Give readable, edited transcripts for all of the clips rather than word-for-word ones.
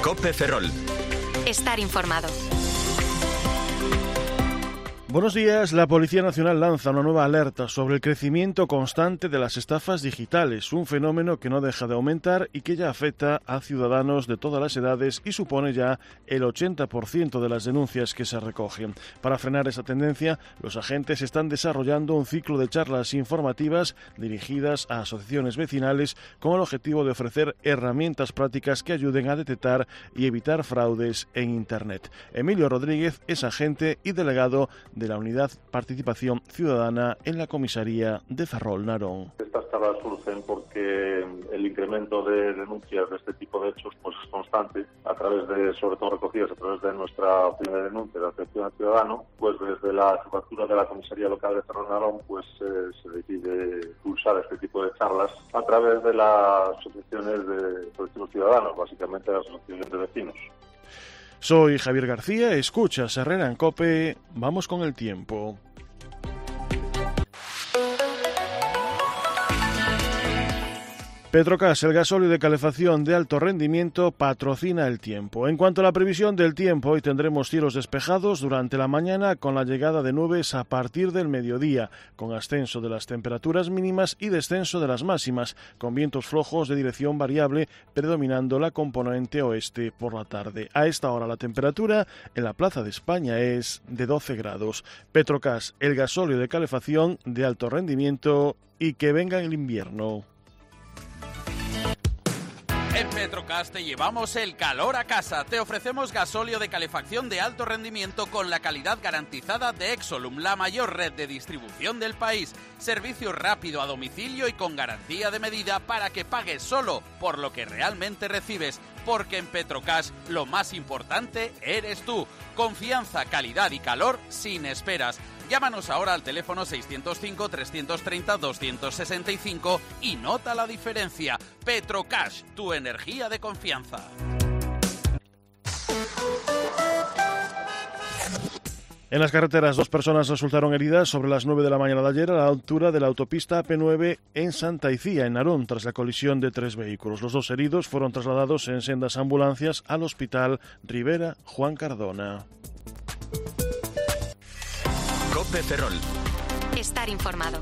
COPE Ferrol. Estar informado. Buenos días. La Policía Nacional lanza una nueva alerta sobre el crecimiento constante de las estafas digitales, un fenómeno que no deja de aumentar y que ya afecta a ciudadanos de todas las edades y supone ya el 80% de las denuncias que se recogen. Para frenar esa tendencia, los agentes están desarrollando un ciclo de charlas informativas dirigidas a asociaciones vecinales con el objetivo de ofrecer herramientas prácticas que ayuden a detectar y evitar fraudes en Internet. Emilio Rodríguez es agente y delegado de la Unidad Participación Ciudadana en la Comisaría de Ferrol, Narón. Estas charlas surgen porque el incremento de denuncias de este tipo de hechos pues es constante, a través de, sobre todo recogidas a través de nuestra oficina de denuncia de atención al ciudadano, pues desde la jefatura de la Comisaría Local de Ferrol, Narón, pues se decide impulsar este tipo de charlas a través de las asociaciones de colectivos ciudadanos, básicamente las asociaciones de vecinos. Soy Javier García, escuchas Herrera en COPE, vamos con el tiempo. Petrocas, el gasóleo de calefacción de alto rendimiento, patrocina el tiempo. En cuanto a la previsión del tiempo, hoy tendremos cielos despejados durante la mañana con la llegada de nubes a partir del mediodía, con ascenso de las temperaturas mínimas y descenso de las máximas, con vientos flojos de dirección variable predominando la componente oeste por la tarde. A esta hora la temperatura en la Plaza de España es de 12 grados. Petrocas, el gasóleo de calefacción de alto rendimiento y que venga el invierno. En Petrocas te llevamos el calor a casa. Te ofrecemos gasóleo de calefacción de alto rendimiento con la calidad garantizada de Exolum, la mayor red de distribución del país. Servicio rápido a domicilio y con garantía de medida para que pagues solo por lo que realmente recibes. Porque en Petrocas lo más importante eres tú. Confianza, calidad y calor sin esperas. Llámanos ahora al teléfono 605-330-265 y nota la diferencia. Petrocash, tu energía de confianza. En las carreteras, 2 personas resultaron heridas sobre las 9 de la mañana de ayer a la altura de la autopista AP9 en Santa Icía, en Narón, tras la colisión de 3 vehículos. Los 2 heridos fueron trasladados en sendas ambulancias al Hospital Rivera Juan Cardona. COPE Ferrol. Estar informado.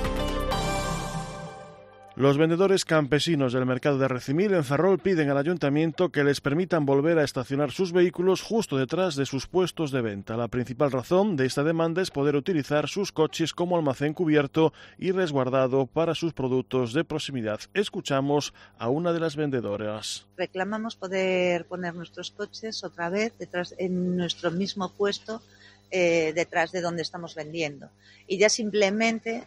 Los vendedores campesinos del mercado de Recimil en Ferrol piden al ayuntamiento que les permitan volver a estacionar sus vehículos justo detrás de sus puestos de venta. La principal razón de esta demanda es poder utilizar sus coches como almacén cubierto y resguardado para sus productos de proximidad. Escuchamos a una de las vendedoras. Reclamamos poder poner nuestros coches otra vez detrás en nuestro mismo puesto, detrás de donde estamos vendiendo. Y ya simplemente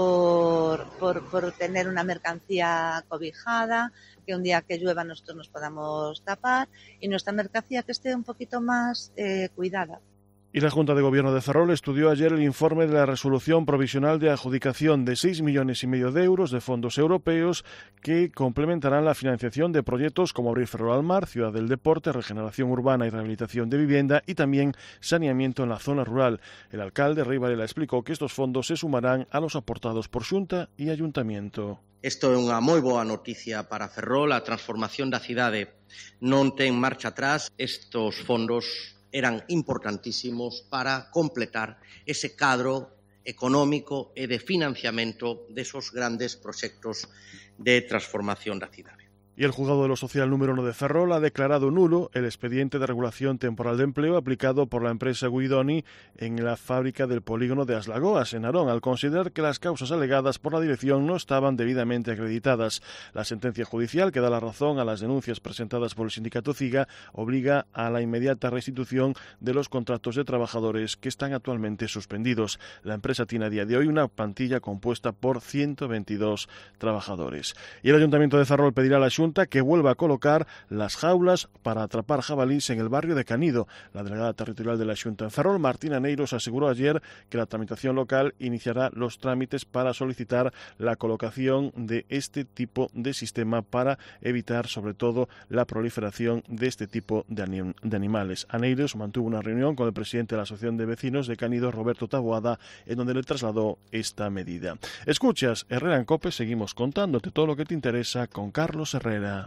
por tener una mercancía cobijada, que un día que llueva nosotros nos podamos tapar y nuestra mercancía que esté un poquito más cuidada. Y la Junta de Gobierno de Ferrol estudió ayer el informe de la resolución provisional de adjudicación de 6,5 millones de euros de fondos europeos que complementarán la financiación de proyectos como Abrir Ferrol al Mar, Ciudad del Deporte, regeneración urbana y rehabilitación de vivienda y también saneamiento en la zona rural. El alcalde Rei Varela explicó que estos fondos se sumarán a los aportados por Xunta y Ayuntamiento. Isto é unha moi boa noticia para Ferrol, a transformación da cidade non ten marcha atrás. Estos fondos eran importantísimos para completar ese cadro económico e de financiamento desos grandes proxectos de transformación da cidade. Y el juzgado de lo social número 1 de Ferrol ha declarado nulo el expediente de regulación temporal de empleo aplicado por la empresa Guidoni en la fábrica del polígono de As Lagoas, en Narón, al considerar que las causas alegadas por la dirección no estaban debidamente acreditadas. La sentencia judicial, que da la razón a las denuncias presentadas por el sindicato CIGA, obliga a la inmediata restitución de los contratos de trabajadores que están actualmente suspendidos. La empresa tiene a día de hoy una plantilla compuesta por 122 trabajadores. Y el Ayuntamiento de Ferrol pedirá a la Xunta que vuelva a colocar las jaulas para atrapar jabalís en el barrio de Canido. La delegada territorial de la Xunta en Ferrol, Martina Neiros, aseguró ayer que la tramitación local iniciará los trámites para solicitar la colocación de este tipo de sistema para evitar, sobre todo, la proliferación de este tipo de animales. Neiros mantuvo una reunión con el presidente de la Asociación de Vecinos de Canido, Roberto Taboada, en donde le trasladó esta medida. Escuchas Herrera en COPE, seguimos contándote todo lo que te interesa con Carlos Herrera.